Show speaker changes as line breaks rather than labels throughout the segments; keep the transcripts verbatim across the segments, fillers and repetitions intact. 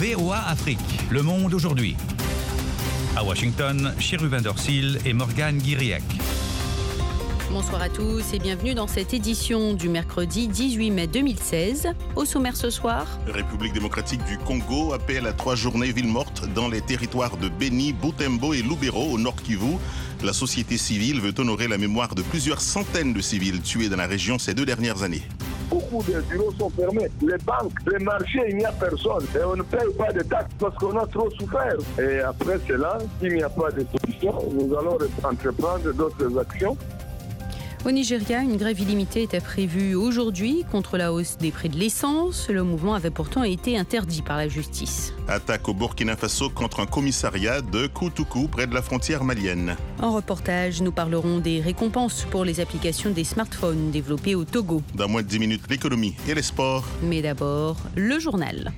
V O A Afrique, Le Monde aujourd'hui. À Washington, Chérubin Dorsil et Morgane Guiriec.
Bonsoir à tous et bienvenue dans cette édition du mercredi dix-huit mai deux mille seize. Au sommaire ce soir,
République démocratique du Congo appelle à trois journées ville morte dans les territoires de Beni, Butembo et Lubero au Nord Kivu. La société civile veut honorer la mémoire de plusieurs centaines de civils tués dans la région ces deux dernières années.
Beaucoup de bureaux sont fermés. Les banques, les marchés, il n'y a personne. Et on ne paye pas de taxes parce qu'on a trop souffert. Et après cela, s'il n'y a pas de solution, nous allons entreprendre d'autres actions.
Au Nigeria, une grève illimitée était prévue aujourd'hui contre la hausse des prix de l'essence. Le mouvement avait pourtant été interdit par la justice.
Attaque au Burkina Faso contre un commissariat de Koutoukou près de la frontière malienne.
En reportage, nous parlerons des récompenses pour les applications des smartphones développées au Togo.
Dans moins de dix minutes, l'économie et les sports.
Mais d'abord, le journal.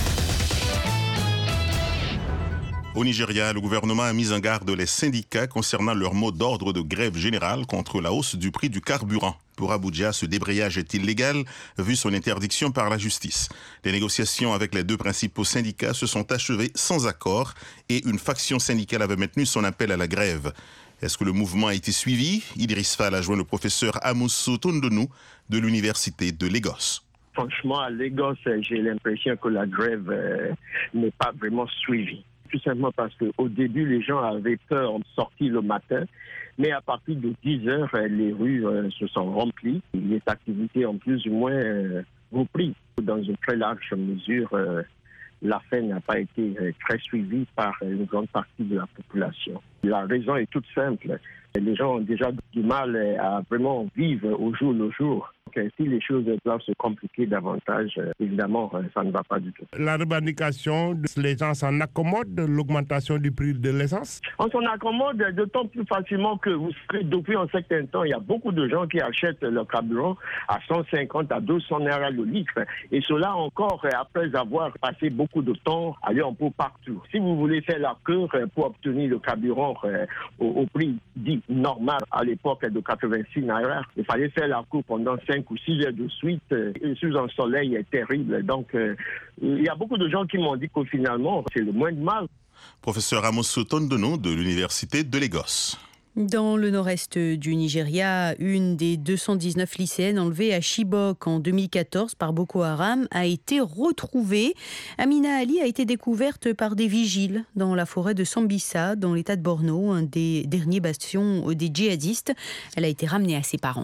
Au Nigeria, le gouvernement a mis en garde les syndicats concernant leur mot d'ordre de grève générale contre la hausse du prix du carburant. Pour Abuja, ce débrayage est illégal, vu son interdiction par la justice. Les négociations avec les deux principaux syndicats se sont achevées sans accord et une faction syndicale avait maintenu son appel à la grève. Est-ce que le mouvement a été suivi? Idriss Fall a joint le professeur Amusu Tondonu de l'université de Lagos.
Franchement, à Lagos, j'ai l'impression que la grève euh, n'est pas vraiment suivie. Tout simplement parce qu'au début, les gens avaient peur de sortir le matin. Mais à partir de dix heures, les rues euh, se sont remplies. Les activités ont plus ou moins euh, repris. Dans une très large mesure, euh, l'affaire n'a pas été euh, très suivie par une grande partie de la population. La raison est toute simple. Les gens ont déjà du mal à vraiment vivre au jour le jour. Donc, si les choses doivent se compliquer davantage, évidemment, ça ne va pas du tout.
La revendication, les gens s'en accommodent de l'augmentation du prix de l'essence?
On s'en accommode d'autant plus facilement que, vous savez, depuis un certain temps, il y a beaucoup de gens qui achètent leur carburant à cent cinquante à deux cents naira le litre. Et cela encore après avoir passé beaucoup de temps à aller en pot partout. Si vous voulez faire la queue pour obtenir le carburant au, au prix dit normal à l'époque de quatre-vingt-six naira, il fallait faire la queue pendant cinq ou six heures de suite et sous un soleil terrible. Donc, euh, il y a beaucoup de gens qui m'ont dit que finalement, c'est le moins de mal.
Professeur Amusu Tondonu de l'université de Lagos.
Dans le nord-est du Nigeria, une des deux cent dix-neuf lycéennes enlevées à Chibok en deux mille quatorze par Boko Haram a été retrouvée. Amina Ali a été découverte par des vigiles dans la forêt de Sambisa, dans l'état de Borno, un des derniers bastions des djihadistes. Elle a été ramenée à ses parents.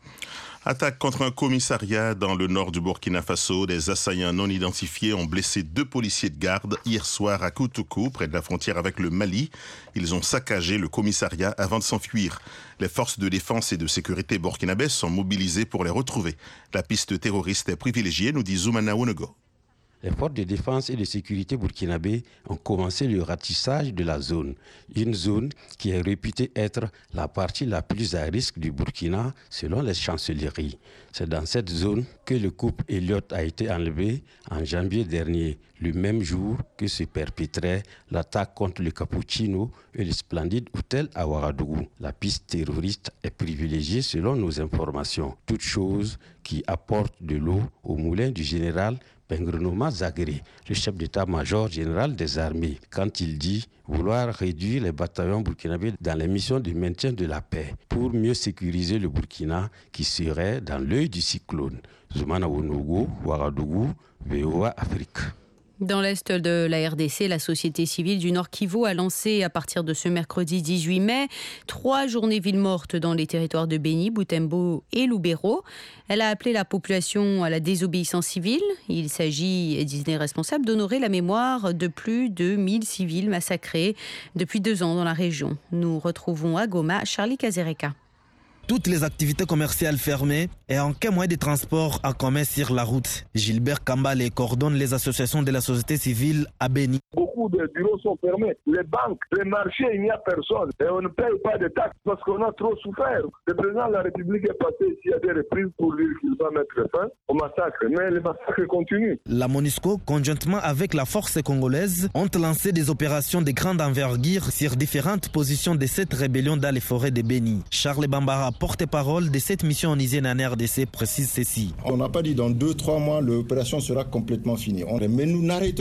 Attaque contre un commissariat dans le nord du Burkina Faso. Des assaillants non identifiés ont blessé deux policiers de garde hier soir à Koutoukou, près de la frontière avec le Mali. Ils ont saccagé le commissariat avant de s'enfuir. Les forces de défense et de sécurité burkinabès sont mobilisées pour les retrouver. La piste terroriste est privilégiée, nous dit Zoumana Wonego.
Les forces de défense et de sécurité burkinabé ont commencé le ratissage de la zone. Une zone qui est réputée être la partie la plus à risque du Burkina selon les chancelleries. C'est dans cette zone que le couple Elliott a été enlevé en janvier dernier, le même jour que se perpétrait l'attaque contre le Cappuccino et le splendide hôtel à Ouagadougou. La piste terroriste est privilégiée selon nos informations. Toute chose qui apporte de l'eau au moulin du général Pengrenoma Zagré, le chef d'état-major général des armées, quand il dit vouloir réduire les bataillons burkinabés dans les missions de maintien de la paix pour mieux sécuriser le Burkina qui serait dans l'œil du cyclone. Zoumana Wonogo, Ouagadougou, V O A Afrique.
Dans l'est de la R D C, la société civile du Nord Kivu a lancé à partir de ce mercredi dix-huit mai trois journées villes mortes dans les territoires de Beni, Butembo et Lubero. Elle a appelé la population à la désobéissance civile. Il s'agit, disent les responsables, d'honorer la mémoire de plus de mille civils massacrés depuis deux ans dans la région. Nous retrouvons à Goma Charlie Kazereka.
Toutes les activités commerciales fermées et aucun moyen de transport en commun sur la route. Gilbert Kambale coordonne les associations de la société civile à Beni.
Beaucoup de bureaux sont fermés. Les banques, les marchés, il n'y a personne. Et on ne paye pas de taxes parce qu'on a trop souffert. Le président de la République est passé ici à des reprises pour dire qu'il va mettre fin au massacre. Mais le massacre continue.
La MONUSCO, conjointement avec la force congolaise, ont lancé des opérations de grande envergure sur différentes positions de cette rébellion dans les forêts de Beni. Charles Bambara, porte-parole de cette mission onusienne en R D C, précise ceci.
On n'a pas dit dans deux, trois mois l'opération sera complètement finie. On... Mais nous n'arrêterons pas.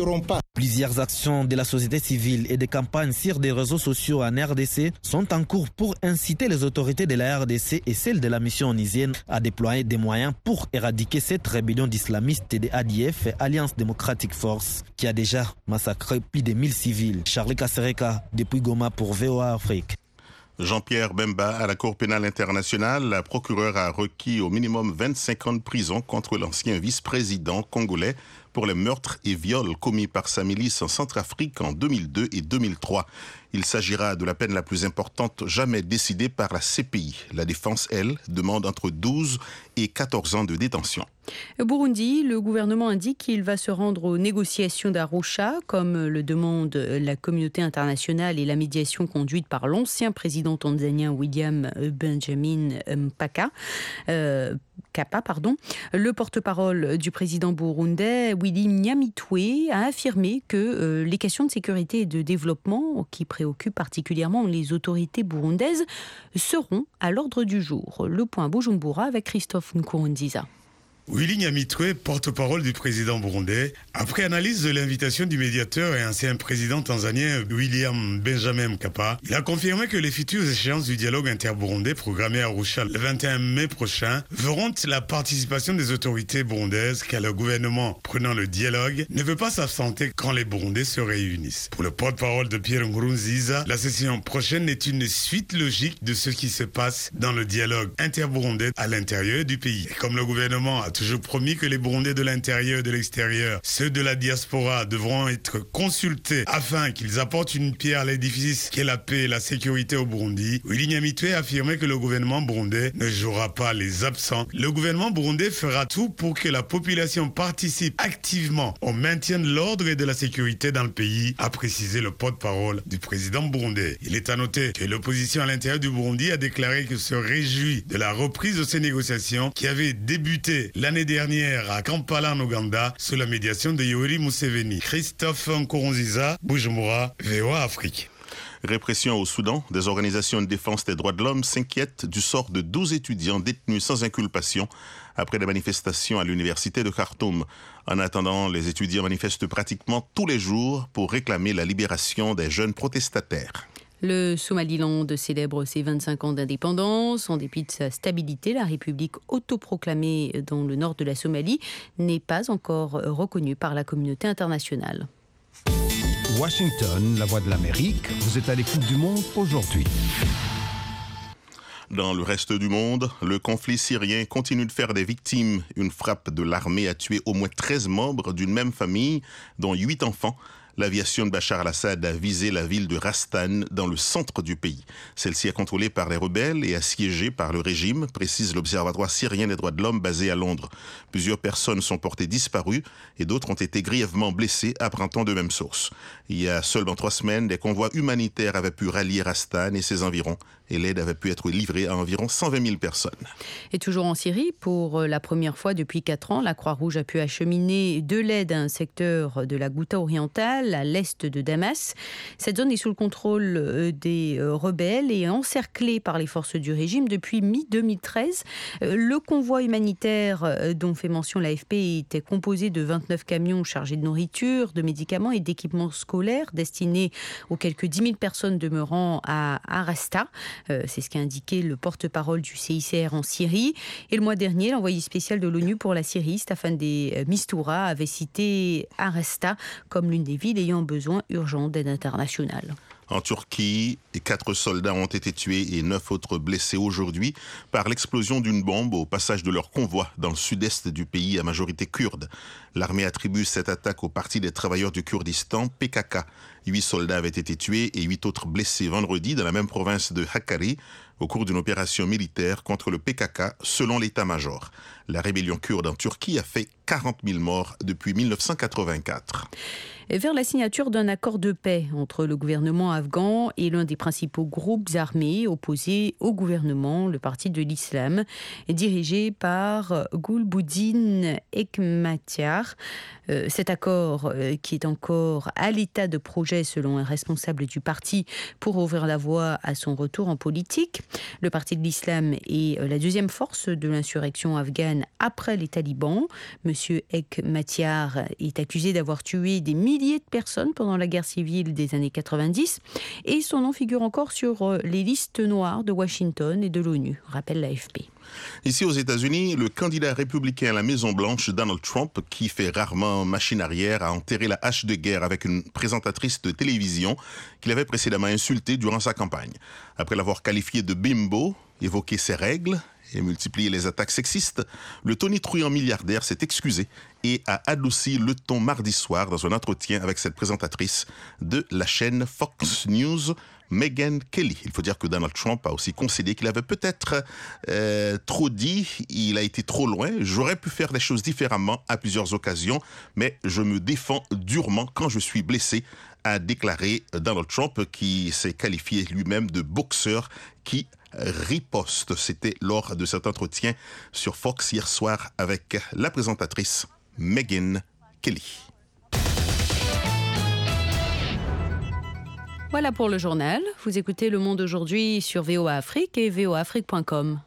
Plusieurs actions de la société civile et des campagnes sur des réseaux sociaux en R D C sont en cours pour inciter les autorités de la R D C et celles de la mission onusienne à déployer des moyens pour éradiquer cette rébellion d'islamistes de A D F, Alliance Democratic Force, qui a déjà massacré plus de mille civils. Charles Kasereka, depuis Goma pour V O A Afrique.
Jean-Pierre Bemba, à la Cour pénale internationale, la procureure a requis au minimum vingt-cinq ans de prison contre l'ancien vice-président congolais pour les meurtres et viols commis par sa milice en Centrafrique en deux mille deux et deux mille trois. Il s'agira de la peine la plus importante jamais décidée par la C P I. La défense, elle, demande entre douze et quatorze ans de détention.
Au Burundi, le gouvernement indique qu'il va se rendre aux négociations d'Arusha, comme le demande la communauté internationale et la médiation conduite par l'ancien président tanzanien William Benjamin Mpaka. Euh, Kappa, pardon. Le porte-parole du président burundais, Willy Nyamitwe, a affirmé que euh, les questions de sécurité et de développement, qui préoccupent particulièrement les autorités burundaises, seront à l'ordre du jour. Le point Bujumbura avec Christophe Nkurunziza.
Willy Nyamitwe, porte-parole du président burundais, après analyse de l'invitation du médiateur et ancien président tanzanien William Benjamin Mkapa, il a confirmé que les futures échéances du dialogue interburundais programmées à Arusha le vingt et un mai prochain verront la participation des autorités burundaises, car le gouvernement prenant le dialogue ne veut pas s'absenter quand les Burundais se réunissent. Pour le porte-parole de Pierre Nkurunziza, la session prochaine est une suite logique de ce qui se passe dans le dialogue interburundais à l'intérieur du pays. Et comme le gouvernement a toujours promis que les Burundais de l'intérieur et de l'extérieur, ceux de la diaspora, devront être consultés afin qu'ils apportent une pierre à l'édifice qu'est la paix et la sécurité au Burundi, Willy Nyamitwe a affirmé que le gouvernement burundais ne jouera pas les absents. Le gouvernement burundais fera tout pour que la population participe activement au maintien de l'ordre et de la sécurité dans le pays, a précisé le porte-parole du président burundais. Il est à noter que l'opposition à l'intérieur du Burundi a déclaré qu'elle se réjouit de la reprise de ces négociations qui avaient débuté l'année dernière à Kampala en Ouganda sous la médiation de Yoweri Museveni. Christophe Nkurunziza, Bujumbura, V O A Afrique.
Répression au Soudan, des organisations de défense des droits de l'homme s'inquiètent du sort de douze étudiants détenus sans inculpation après des manifestations à l'université de Khartoum. En attendant, les étudiants manifestent pratiquement tous les jours pour réclamer la libération des jeunes protestataires.
Le Somaliland célèbre ses vingt-cinq ans d'indépendance. En dépit de sa stabilité, la République autoproclamée dans le nord de la Somalie n'est pas encore reconnue par la communauté internationale.
Washington, la voix de l'Amérique, vous êtes à l'écoute du monde aujourd'hui.
Dans le reste du monde, le conflit syrien continue de faire des victimes. Une frappe de l'armée a tué au moins treize membres d'une même famille, dont huit enfants. L'aviation de Bachar al-Assad a visé la ville de Rastan dans le centre du pays. Celle-ci est contrôlée par les rebelles et assiégée par le régime, précise l'Observatoire syrien des droits de l'homme basé à Londres. Plusieurs personnes sont portées disparues et d'autres ont été grièvement blessées, apprend-on de même source. Il y a seulement trois semaines, des convois humanitaires avaient pu rallier Rastan et ses environs et l'aide avait pu être livrée à environ cent vingt mille personnes.
Et toujours en Syrie, pour la première fois depuis quatre ans, la Croix-Rouge a pu acheminer de l'aide à un secteur de la Ghouta orientale, à l'est de Damas. Cette zone est sous le contrôle des rebelles et encerclée par les forces du régime depuis mi deux mille treize. Le convoi humanitaire dont fait mention l'A F P était composé de vingt-neuf camions chargés de nourriture, de médicaments et d'équipements scolaires destinés aux quelques dix mille personnes demeurant à Arasta. C'est ce qu'a indiqué le porte-parole du C I C R en Syrie. Et le mois dernier, l'envoyé spécial de l'ONU pour la Syrie, Staffan de Mistura, avait cité Arasta comme l'une des villes ayant besoin urgent d'aide internationale.
En Turquie, quatre soldats ont été tués et neuf autres blessés aujourd'hui par l'explosion d'une bombe au passage de leur convoi dans le sud-est du pays à majorité kurde. L'armée attribue cette attaque au Parti des travailleurs du Kurdistan, P K K. Huit soldats avaient été tués et huit autres blessés vendredi dans la même province de Hakkari au cours d'une opération militaire contre le P K K, selon l'état-major. La rébellion kurde en Turquie a fait quarante mille morts depuis mille neuf cent quatre-vingt-quatre.
Et vers la signature d'un accord de paix entre le gouvernement afghan et l'un des principaux groupes armés opposés au gouvernement, le Parti de l'Islam, dirigé par Gulbuddin Hekmatyar. Euh, cet accord, euh, qui est encore à l'état de projet, projet, selon un responsable du parti, pour ouvrir la voie à son retour en politique. Le Parti de l'Islam est la deuxième force de l'insurrection afghane après les talibans. Monsieur Ek Matyar est accusé d'avoir tué des milliers de personnes pendant la guerre civile des années quatre-vingt-dix et son nom figure encore sur les listes noires de Washington et de l'ONU, rappelle l'A F P.
Ici aux États-Unis, le candidat républicain à la Maison-Blanche, Donald Trump, qui fait rarement machine arrière, a enterré la hache de guerre avec une présentatrice de télévision qu'il avait précédemment insultée durant sa campagne. Après l'avoir qualifiée de bimbo, évoqué ses règles et multiplié les attaques sexistes, le tonitruant milliardaire s'est excusé et a adouci le ton mardi soir dans un entretien avec cette présentatrice de la chaîne Fox News, Megyn Kelly. Il faut dire que Donald Trump a aussi concédé qu'il avait peut-être euh, trop dit, il a été trop loin. J'aurais pu faire les choses différemment à plusieurs occasions, mais je me défends durement quand je suis blessé, a déclaré Donald Trump, qui s'est qualifié lui-même de boxeur qui riposte. C'était lors de cet entretien sur Fox hier soir avec la présentatrice Megyn Kelly.
Voilà pour le journal. Vous écoutez Le Monde aujourd'hui sur V O A Afrique et v o a afrique point com.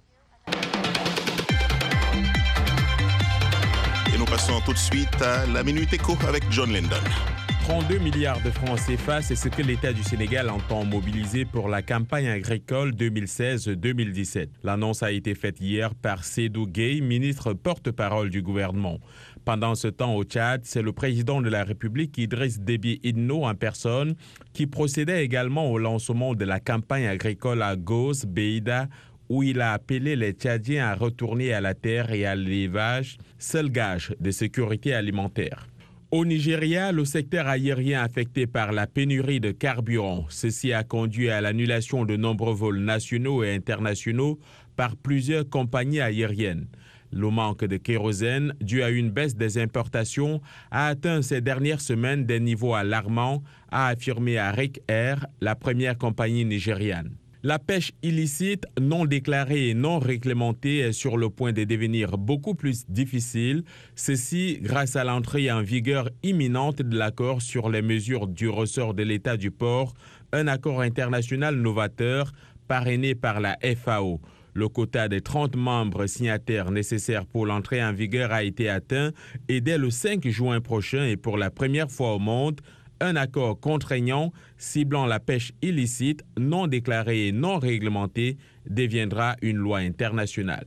Et nous passons tout de suite à la Minute Éco avec John Linden.
trente-deux milliards de francs C F A, c'est ce que l'État du Sénégal entend mobiliser pour la campagne agricole deux mille seize deux mille dix-sept. L'annonce a été faite hier par Seydou Gueye, ministre porte-parole du gouvernement. Pendant ce temps au Tchad, c'est le président de la République, Idriss Déby Itno, en personne, qui procédait également au lancement de la campagne agricole à Gos, Beida, où il a appelé les Tchadiens à retourner à la terre et à l'élevage, seul gage de sécurité alimentaire. Au Nigeria, le secteur aérien affecté par la pénurie de carburant. Ceci a conduit à l'annulation de nombreux vols nationaux et internationaux par plusieurs compagnies aériennes. Le manque de kérosène, dû à une baisse des importations, a atteint ces dernières semaines des niveaux alarmants, a affirmé Arik Air, la première compagnie nigériane. La pêche illicite, non déclarée et non réglementée est sur le point de devenir beaucoup plus difficile, ceci grâce à l'entrée en vigueur imminente de l'accord sur les mesures du ressort de l'État du port, un accord international novateur parrainé par la F A O. Le quota des trente membres signataires nécessaires pour l'entrée en vigueur a été atteint et dès le cinq juin prochain et pour la première fois au monde, un accord contraignant ciblant la pêche illicite, non déclarée et non réglementée deviendra une loi internationale.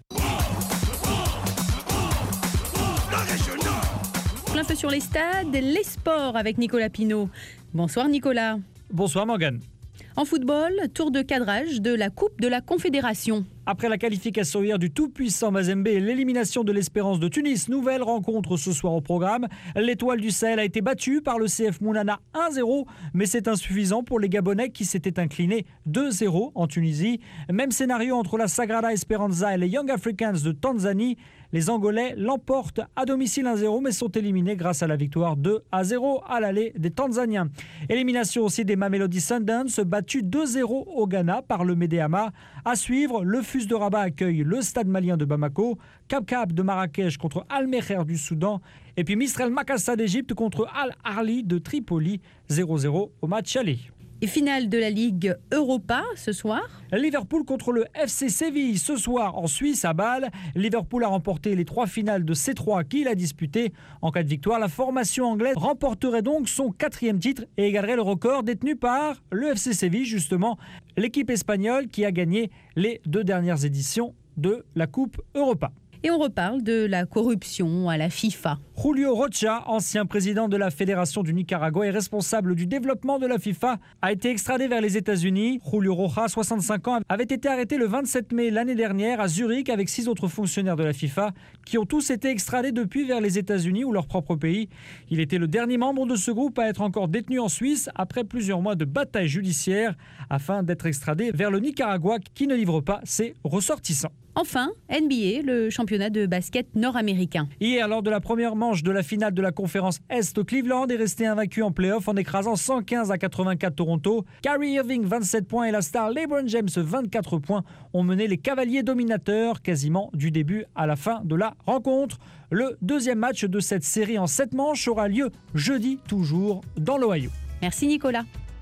Un peu sur les stades, les sports avec Nicolas Pinault. Bonsoir Nicolas.
Bonsoir Morgane.
En football, tour de cadrage de la Coupe de la Confédération.
Après la qualification hier du tout-puissant Mazembe et l'élimination de l'Espérance de Tunis, nouvelle rencontre ce soir au programme. L'Étoile du Sahel a été battue par le C F Mounana un zéro, mais c'est insuffisant pour les Gabonais qui s'étaient inclinés deux zéro en Tunisie. Même scénario entre la Sagrada Esperanza et les Young Africans de Tanzanie. Les Angolais l'emportent à domicile un zéro, mais sont éliminés grâce à la victoire deux à zéro à l'aller des Tanzaniens. Élimination aussi des Mamelodi Sundowns, battus deux zéro au Ghana par le Medeama. À suivre, le F U S de Rabat accueille le Stade malien de Bamako, Cap Cap de Marrakech contre Al Meher du Soudan, et puis Mistral Makassa d'Égypte contre Al Ahly de Tripoli, zéro zéro au match aller.
Et finale de la Ligue Europa ce soir.
Liverpool contre le F C Séville ce soir en Suisse à Bâle. Liverpool a remporté les trois finales de C trois qu'il a disputées. En cas de victoire, la formation anglaise remporterait donc son quatrième titre et égalerait le record détenu par le F C Séville, justement, l'équipe espagnole qui a gagné les deux dernières éditions de la Coupe Europa.
Et on reparle de la corruption à la FIFA.
Julio Rocha, ancien président de la Fédération du Nicaragua et responsable du développement de la FIFA, a été extradé vers les États-Unis. Julio Rocha, soixante-cinq ans, avait été arrêté le vingt-sept mai l'année dernière à Zurich avec six autres fonctionnaires de la FIFA qui ont tous été extradés depuis vers les États-Unis ou leur propre pays. Il était le dernier membre de ce groupe à être encore détenu en Suisse après plusieurs mois de bataille judiciaire afin d'être extradé vers le Nicaragua qui ne livre pas ses ressortissants.
Enfin, N B A, le championnat de basket nord-américain.
Hier, lors de la première manche de la finale de la conférence Est, Cleveland est resté invaincu en play-off en écrasant cent quinze à quatre-vingt-quatre Toronto. Kyrie Irving, vingt-sept points, et la star LeBron James, vingt-quatre points, ont mené les cavaliers dominateurs quasiment du début à la fin de la rencontre. Le deuxième match de cette série en sept manches aura lieu jeudi, toujours dans l'Ohio.
Merci Nicolas.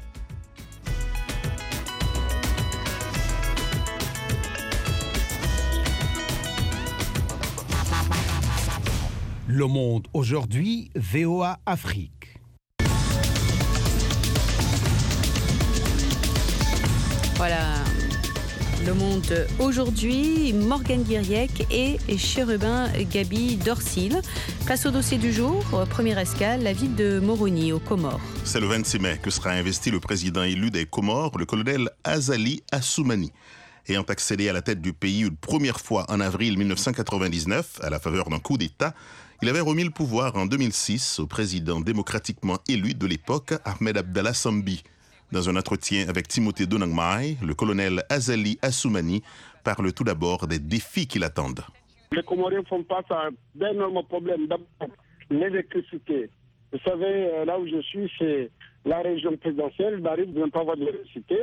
Le Monde aujourd'hui, V O A Afrique.
Voilà, Le Monde aujourd'hui, Morgane Guiriec et Chérubin Gaby Dorsil. Place au dossier du jour, première escale, la ville de Moroni, aux Comores.
C'est le vingt-six mai que sera investi le président élu des Comores, le colonel Azali Assoumani. Ayant accédé à la tête du pays une première fois en avril mille neuf cent quatre-vingt-dix-neuf, à la faveur d'un coup d'État, il avait remis le pouvoir en deux mille six au président démocratiquement élu de l'époque, Ahmed Abdallah Sambi. Dans un entretien avec Timothée Donangmai, le colonel Azali Assoumani parle tout d'abord des défis qui l'attendent.
Les Comoriens font face à d'énormes problèmes. D'abord, l'électricité. Vous savez, là où je suis, c'est la région présidentielle. J'arrive de ne pas avoir d'électricité.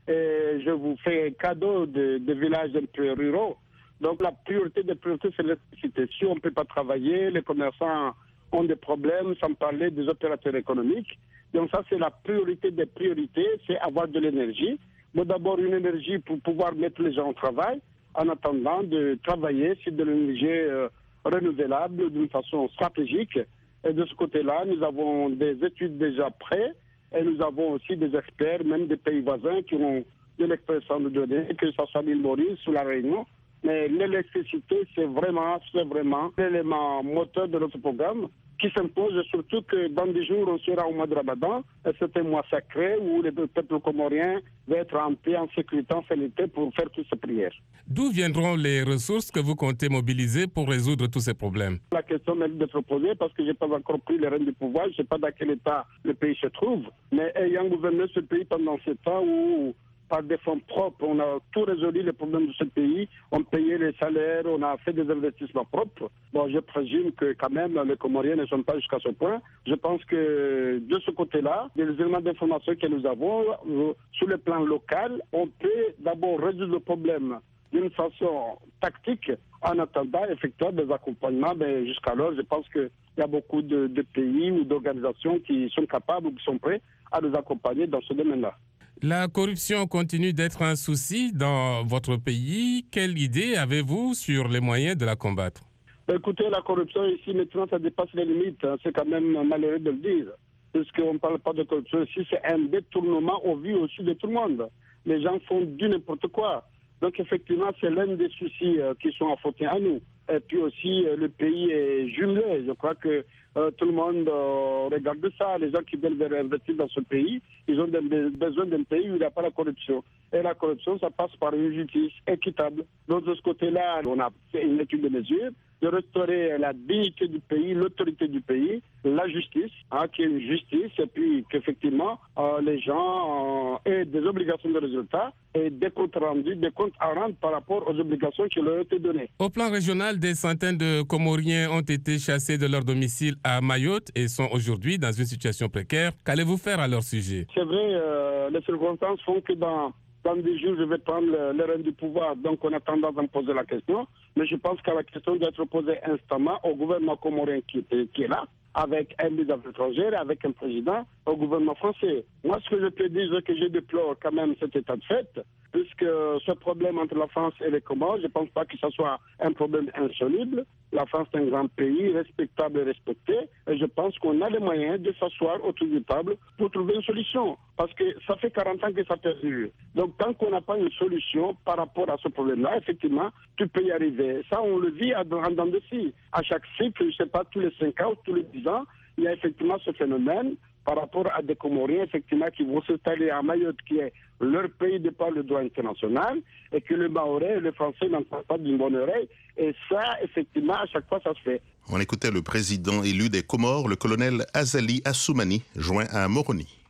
Et je vous fais un cadeau de, de villages un peu ruraux. Donc la priorité des priorités, c'est l'électricité. Si on ne peut pas travailler, les commerçants ont des problèmes, sans parler des opérateurs économiques. Donc ça, c'est la priorité des priorités, c'est avoir de l'énergie. Mais d'abord, une énergie pour pouvoir mettre les gens au travail, en attendant de travailler sur de l'énergie euh, renouvelable d'une façon stratégique. Et de ce côté-là, nous avons des études déjà prêtes. Et nous avons aussi des experts, même des pays voisins, qui ont de l'expérience à nous donner, que ce soit l'île Maurice ou la Réunion. Mais l'électricité, c'est vraiment, c'est vraiment l'élément moteur de notre programme qui s'impose, surtout que dans des jours, on sera au mois de Ramadan. Et c'est un mois sacré où le peuple comorien va être en paix, en sécurité, en sanité pour faire toutes ces prières.
D'où viendront les ressources que vous comptez mobiliser pour résoudre tous ces problèmes?
La question mérite d'être posée parce que je n'ai pas encore pris les rênes du pouvoir. Je ne sais pas dans quel état le pays se trouve. Mais ayant gouverné ce pays pendant ce temps où, par des fonds propres, on a tout résolu les problèmes de ce pays, on payait les salaires, on a fait des investissements propres. Bon, je présume que quand même les Comoriens ne sont pas jusqu'à ce point. Je pense que de ce côté-là, les éléments d'information que nous avons, euh, sur le plan local, on peut d'abord résoudre le problème d'une façon tactique en attendant effectivement des accompagnements. Mais jusqu'alors, je pense qu'il y a beaucoup de, de pays ou d'organisations qui sont capables ou qui sont prêts à nous accompagner dans ce domaine-là.
La corruption continue d'être un souci dans votre pays. Quelle idée avez-vous sur les moyens de la combattre?
Écoutez, la corruption ici, maintenant, ça dépasse les limites. C'est quand même malheureux de le dire. Parce qu'on ne parle pas de corruption ici, c'est un détournement au vu aussi de tout le monde. Les gens font du n'importe quoi. Donc, effectivement, c'est l'un des soucis euh, qui sont affrontés à nous. Et puis aussi, euh, le pays est jumelé. Je crois que euh, tout le monde euh, regarde ça. Les gens qui veulent investir dans ce pays, ils ont des, besoin d'un pays où il n'y a pas la corruption. Et la corruption, ça passe par une justice équitable. Donc, de ce côté-là, on a fait une étude de mesure de restaurer la dignité du pays, l'autorité du pays, la justice, hein, qui est une justice, et puis qu'effectivement, euh, les gens euh, aient des obligations de résultat et des comptes rendus, des comptes à rendre par rapport aux obligations qui leur ont été données.
Au plan régional, des centaines de Comoriens ont été chassés de leur domicile à Mayotte et sont aujourd'hui dans une situation précaire. Qu'allez-vous faire à leur sujet?
C'est vrai, euh, les circonstances font que dans... Dans des jours, je vais prendre le, le règne du pouvoir, donc on a tendance à me poser la question. Mais je pense que la question doit être posée instamment au gouvernement comorien qui, qui est là, avec un ministre des Affaires étrangères, avec un président, au gouvernement français. Moi, ce que je peux dire, c'est que je déplore quand même cet état de fait, puisque ce problème entre la France et les Comores, je ne pense pas que ce soit un problème insoluble. La France est un grand pays, respectable et respecté, et je pense qu'on a les moyens de s'asseoir autour du table pour trouver une solution. Parce que ça fait quarante ans que ça perdure. Donc, tant qu'on n'a pas une solution par rapport à ce problème-là, effectivement, tu peux y arriver. Ça, on le vit en dents de scie. À chaque cycle, je ne sais pas, tous les cinq ans ou tous les dix ans, il y a effectivement ce phénomène par rapport à des Comoriens, effectivement, qui vont s'installer à Mayotte, qui est leur pays de par le droit international, et que le Mahorais et le Français n'entendent pas d'une bonne oreille. Et ça, effectivement, à chaque fois, ça se fait.
On écoutait le président élu des Comores, le colonel Azali Assoumani, joint à Moroni.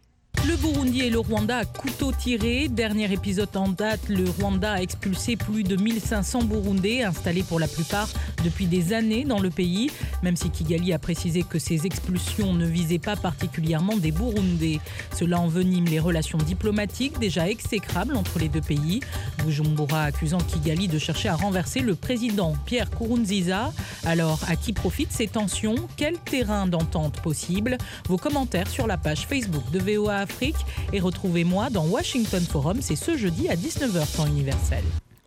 Le Burundi et le Rwanda à couteau tiré. Dernier épisode en date, le Rwanda a expulsé plus de mille cinq cents Burundais installés pour la plupart depuis des années dans le pays, même si Kigali a précisé que ces expulsions ne visaient pas particulièrement des Burundais. Cela envenime les relations diplomatiques déjà exécrables entre les deux pays. Bujumbura accusant Kigali de chercher à renverser le président Pierre Nkurunziza. Alors, à qui profitent ces tensions? Quel terrain d'entente possible? Vos commentaires sur la page Facebook de V O A Afrique. Et retrouvez-moi dans Washington Forum, c'est ce jeudi à dix-neuf heures temps universel.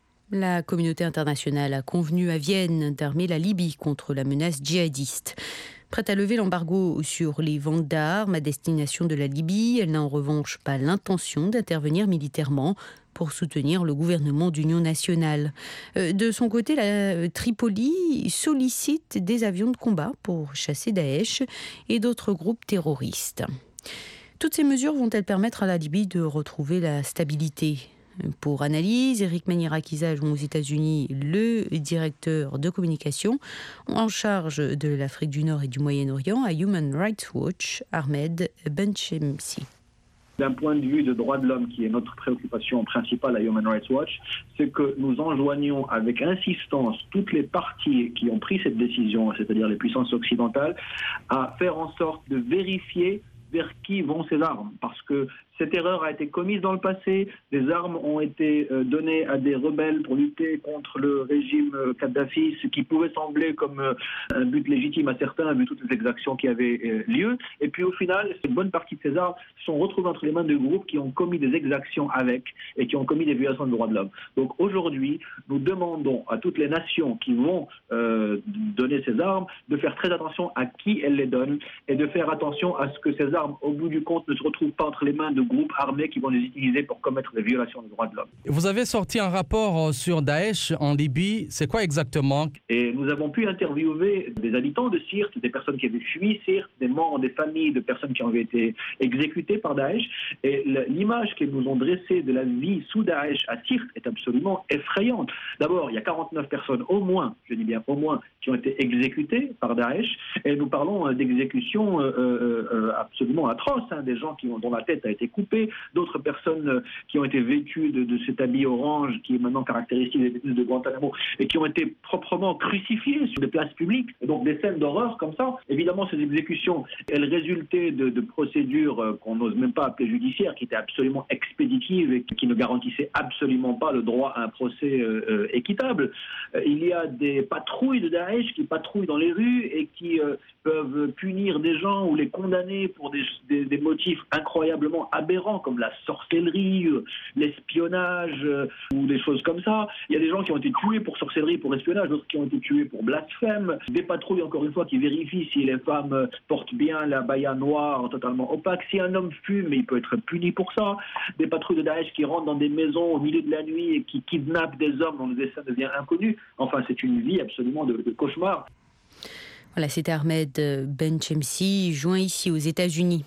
La communauté internationale a convenu à Vienne d'armer la Libye contre la menace djihadiste. Prête à lever l'embargo sur les ventes d'armes à destination de la Libye, elle n'a en revanche pas l'intention d'intervenir militairement pour soutenir le gouvernement d'union nationale. De son côté, la Tripoli sollicite des avions de combat pour chasser Daesh et d'autres groupes terroristes. Toutes ces mesures vont-elles permettre à la Libye de retrouver la stabilité? Pour analyse, Eric Manirakiza joint aux États-Unis le directeur de communication en charge de l'Afrique du Nord et du Moyen-Orient à Human Rights Watch, Ahmed Benchemsi.
D'un point de vue de droits de l'homme, qui est notre préoccupation principale à Human Rights Watch, c'est que nous enjoignons avec insistance toutes les parties qui ont pris cette décision, c'est-à-dire les puissances occidentales, à faire en sorte de vérifier vers qui vont ces armes, parce que cette erreur a été commise dans le passé, des armes ont été données à des rebelles pour lutter contre le régime Kadhafi, ce qui pouvait sembler comme un but légitime à certains, vu toutes les exactions qui avaient lieu, et puis au final, une bonne partie de ces armes sont retrouvées entre les mains de groupes qui ont commis des exactions avec, et qui ont commis des violations des droits de l'homme. Donc aujourd'hui, nous demandons à toutes les nations qui vont euh, donner ces armes de faire très attention à qui elles les donnent, et de faire attention à ce que ces armes, au bout du compte, ne se retrouvent pas entre les mains de groupes armés qui vont les utiliser pour commettre des violations des droits de l'homme.
Vous avez sorti un rapport sur Daesh en Libye, c'est quoi exactement?
Et nous avons pu interviewer des habitants de Sirte, des personnes qui avaient fui Sirte, des membres des familles de personnes qui avaient été exécutées par Daesh. Et l'image qu'ils nous ont dressée de la vie sous Daesh à Sirte est absolument effrayante. D'abord, il y a quarante-neuf personnes au moins, je dis bien au moins, qui ont été exécutées par Daesh. Et nous parlons d'exécutions euh, euh, absolument atroces, hein, des gens qui ont, dont la tête a été coupée, d'autres personnes qui ont été vêtues de, de cet habit orange qui est maintenant caractéristique des détenus de Guantanamo et qui ont été proprement crucifiés sur des places publiques. Et donc des scènes d'horreur comme ça. Évidemment, ces exécutions, elles résultaient de, de procédures qu'on n'ose même pas appeler judiciaires, qui étaient absolument expéditives et qui ne garantissaient absolument pas le droit à un procès euh, équitable. Euh, il y a des patrouilles de Daesh qui patrouillent dans les rues et qui euh, peuvent punir des gens ou les condamner pour des, des, des motifs incroyablement aberrants comme la sorcellerie, euh, l'espionnage euh, ou des choses comme ça. Il y a des gens qui ont été tués pour sorcellerie, pour espionnage, d'autres qui ont été tués pour blasphème. Des patrouilles, encore une fois, qui vérifient si les femmes euh, portent bien la baya noire totalement opaque. Si un homme fume, il peut être puni pour ça. Des patrouilles de Daesh qui rentrent dans des maisons au milieu de la nuit et qui kidnappent des hommes dont le destin devient inconnu. Enfin, c'est une vie absolument de, de cauchemar.
Voilà, c'était Ahmed Benchemsi, joint ici aux États-Unis.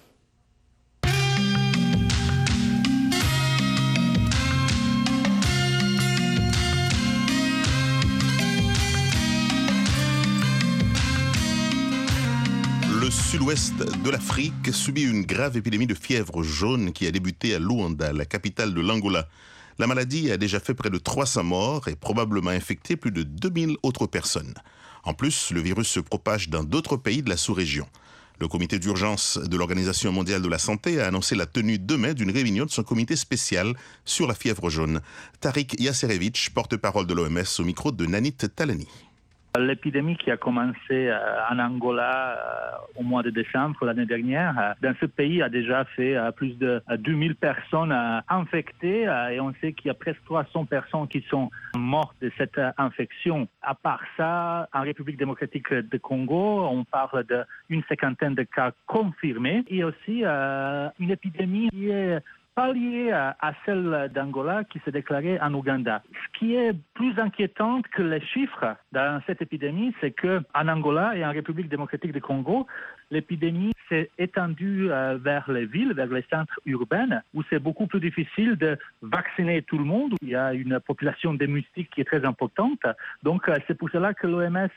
Le sud-ouest de l'Afrique subit une grave épidémie de fièvre jaune qui a débuté à Luanda, la capitale de l'Angola. La maladie a déjà fait près de trois cents morts et probablement infecté plus de deux mille autres personnes. En plus, le virus se propage dans d'autres pays de la sous-région. Le comité d'urgence de l'Organisation mondiale de la santé a annoncé la tenue demain d'une réunion de son comité spécial sur la fièvre jaune. Tariq Yasserevich, porte-parole de l'O M S, au micro de Nanit Talani.
L'épidémie qui a commencé en Angola au mois de décembre l'année dernière, dans ce pays a déjà fait plus de deux mille personnes infectées et on sait qu'il y a presque trois cents personnes qui sont mortes de cette infection. À part ça, en République démocratique du Congo, on parle d'une cinquantaine de cas confirmés et aussi une épidémie qui est pas liée à celle d'Angola qui s'est déclarée en Ouganda. Ce qui est plus inquiétant que les chiffres dans cette épidémie, c'est qu'en Angola et en République démocratique du Congo, l'épidémie s'est étendue vers les villes, vers les centres urbains, où c'est beaucoup plus difficile de vacciner tout le monde. Il y a une population de moustiques qui est très importante. Donc c'est pour cela que l'O M S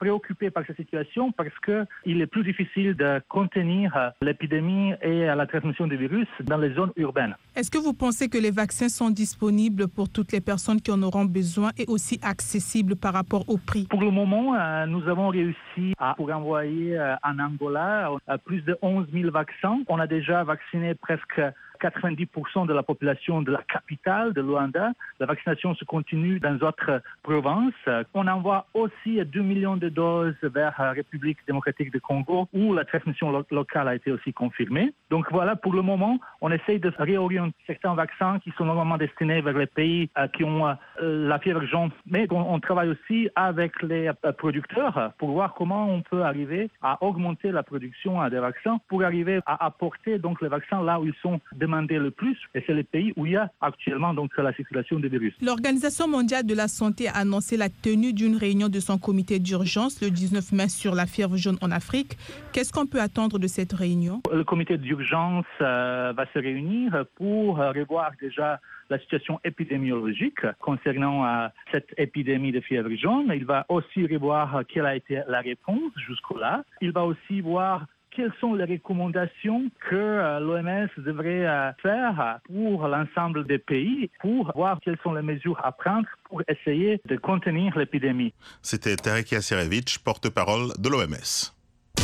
préoccupés par cette situation parce qu'il est plus difficile de contenir l'épidémie et la transmission du virus dans les zones urbaines.
Est-ce que vous pensez que les vaccins sont disponibles pour toutes les personnes qui en auront besoin et aussi accessibles par rapport au prix?
Pour le moment, euh, nous avons réussi à pour envoyer euh, en Angola euh, plus de onze mille vaccins. On a déjà vacciné presque quatre-vingt-dix pour cent de la population de la capitale de Luanda. La vaccination se continue dans d'autres provinces. On envoie aussi deux millions de doses vers la République démocratique du Congo où la transmission lo- locale a été aussi confirmée. Donc voilà, pour le moment, on essaye de réorienter certains vaccins qui sont normalement destinés vers les pays euh, qui ont euh, la fièvre jaune. Mais on, on travaille aussi avec les euh, producteurs pour voir comment on peut arriver à augmenter la production euh, des vaccins pour arriver à apporter donc les vaccins là où ils sont demandés le plus, et c'est les pays où il y a actuellement donc la circulation des virus.
L'Organisation mondiale de la santé a annoncé la tenue d'une réunion de son comité d'urgence le dix-neuf mai sur la fièvre jaune en Afrique. Qu'est-ce qu'on peut attendre de cette réunion?
Le comité d'urgence euh, va se réunir pour euh, revoir déjà la situation épidémiologique concernant euh, cette épidémie de fièvre jaune. Il va aussi revoir euh, quelle a été la réponse jusqu'au-là. Il va aussi voir quelles sont les recommandations que euh, l'O M S devrait euh, faire pour l'ensemble des pays pour voir quelles sont les mesures à prendre pour essayer de contenir l'épidémie.
C'était Tarek Yaserevich, porte-parole de l'O M S.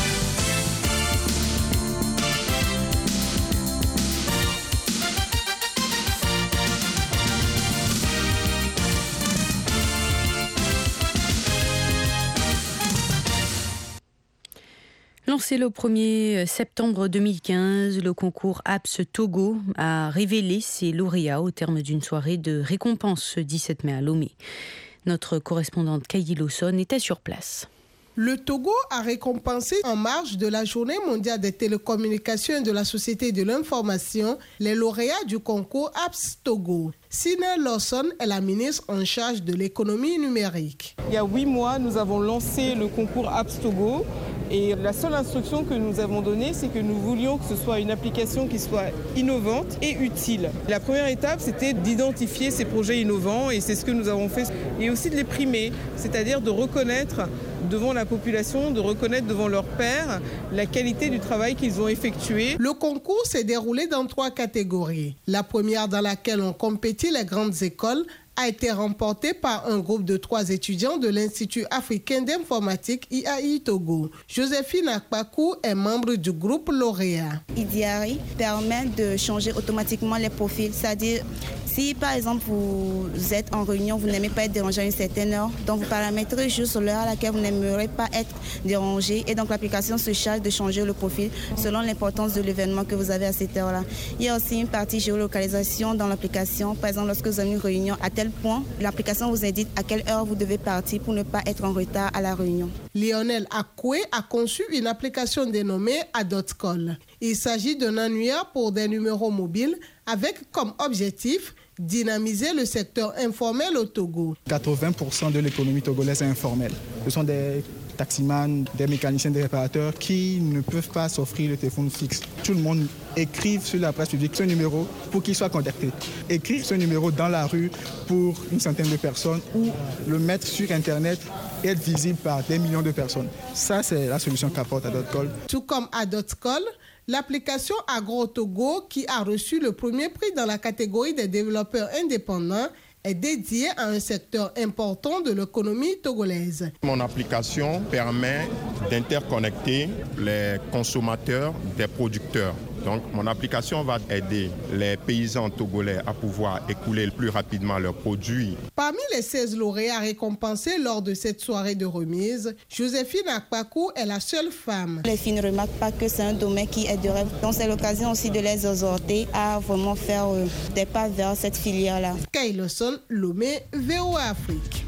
Lancé le premier septembre deux mille quinze, le concours A P S Togo a révélé ses lauréats au terme d'une soirée de récompense ce dix-sept mai à Lomé. Notre correspondante Kayi Lawson était sur place.
Le Togo a récompensé en marge de la Journée mondiale des télécommunications et de la société de l'information les lauréats du concours A P S Togo. Sina Lawson est la ministre en charge de l'économie numérique.
Il y a huit mois, nous avons lancé le concours A P S Togo et la seule instruction que nous avons donnée, c'est que nous voulions que ce soit une application qui soit innovante et utile. La première étape, c'était d'identifier ces projets innovants et c'est ce que nous avons fait. Et aussi de les primer, c'est-à-dire de reconnaître devant la population, de reconnaître devant leurs pairs la qualité du travail qu'ils ont effectué.
Le concours s'est déroulé dans trois catégories. La première, dans laquelle ont compétit les grandes écoles, a été remportée par un groupe de trois étudiants de l'Institut africain d'informatique I A I Togo. Joséphine Akpakou est membre du groupe lauréat.
Idiari permet de changer automatiquement les profils, c'est-à-dire si par exemple vous êtes en réunion, vous n'aimez pas être dérangé à une certaine heure, donc vous paramétrez juste l'heure à laquelle vous n'aimerez pas être dérangé et donc l'application se charge de changer le profil selon l'importance de l'événement que vous avez à cette heure-là. Il y a aussi une partie géolocalisation dans l'application, par exemple lorsque vous avez une réunion à tel point, l'application vous indique à quelle heure vous devez partir pour ne pas être en retard à la réunion.
Lionel Akoué a conçu une application dénommée AdotCall. Il s'agit d'un annuaire pour des numéros mobiles avec comme objectif dynamiser le secteur informel au Togo.
quatre-vingts pour cent de l'économie togolaise est informelle. Ce sont des taximans, des mécaniciens, des réparateurs qui ne peuvent pas s'offrir le téléphone fixe. Tout le monde écrive sur la place publique ce numéro pour qu'il soit contacté. Écrire ce numéro dans la rue pour une centaine de personnes ou le mettre sur Internet et être visible par des millions de personnes. Ça, c'est la solution qu'apporte AdotCall.
Tout comme AdotCall, l'application AgroTogo, qui a reçu le premier prix dans la catégorie des développeurs indépendants, est dédiée à un secteur important de l'économie togolaise.
Mon application permet d'interconnecter les consommateurs des producteurs. Donc, mon application va aider les paysans togolais à pouvoir écouler plus rapidement leurs produits.
Parmi les seize lauréats récompensés lors de cette soirée de remise, Joséphine Akpakou est la seule femme.
Les filles ne remarquent pas que c'est un domaine qui est de rêve. Donc, c'est l'occasion aussi de les exhorter à vraiment faire euh, des pas vers cette filière-là.
Kayi Lawson, Lomé, V O A Afrique.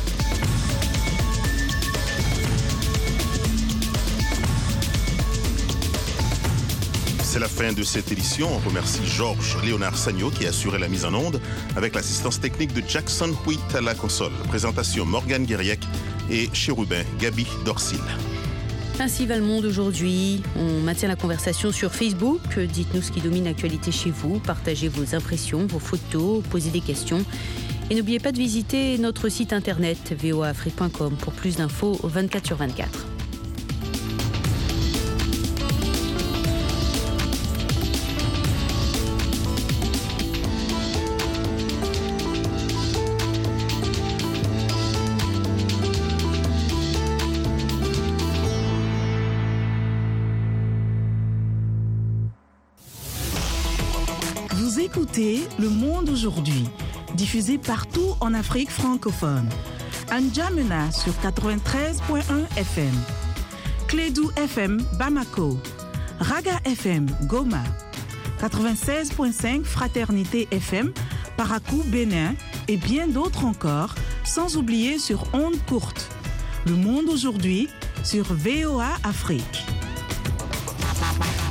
C'est la fin de cette édition. On remercie Georges Léonard Sagno qui a assuré la mise en onde avec l'assistance technique de Jackson Huit à la console. Présentation Morgane Guiriec et Chérubin Gabi Dorsil.
Ainsi va le monde aujourd'hui. On maintient la conversation sur Facebook. Dites-nous ce qui domine l'actualité chez vous. Partagez vos impressions, vos photos, posez des questions. Et n'oubliez pas de visiter notre site internet v o a afrique point com pour plus d'infos vingt-quatre sur vingt-quatre.
Vous écoutez Le Monde aujourd'hui, diffusé partout en Afrique francophone. N'Djamena sur quatre-vingt-treize point un F M, Clédou F M Bamako, Raga F M Goma, quatre-vingt-seize point cinq Fraternité F M Parakou Bénin et bien d'autres encore, sans oublier sur ondes courtes. Le Monde aujourd'hui sur V O A Afrique.